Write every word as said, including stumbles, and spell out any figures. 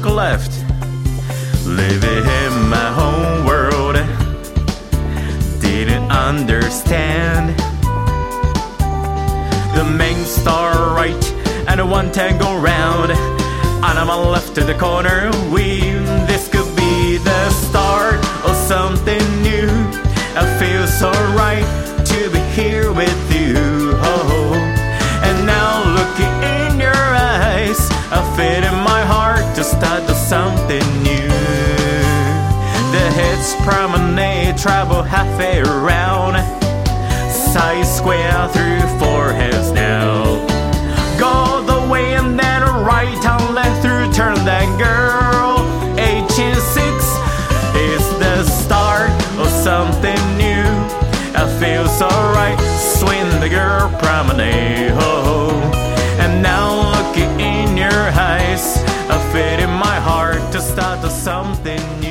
left, living in my home world. Didn't understand the main star right and the one tango round. And I'm on left to the corner. We, this could be the start of something new. I feel so right to be here with you. Oh, and now looking in your eyes, I feel in my heart to start something new. The head's promenade, travel halfway around, side square through four heads now. Go the way and then right on left through turn that girl. H and six is the start of something new. I feel so right, swing the girl promenade. Oh, and now looking in your eyes, I feel in my heart to start something new.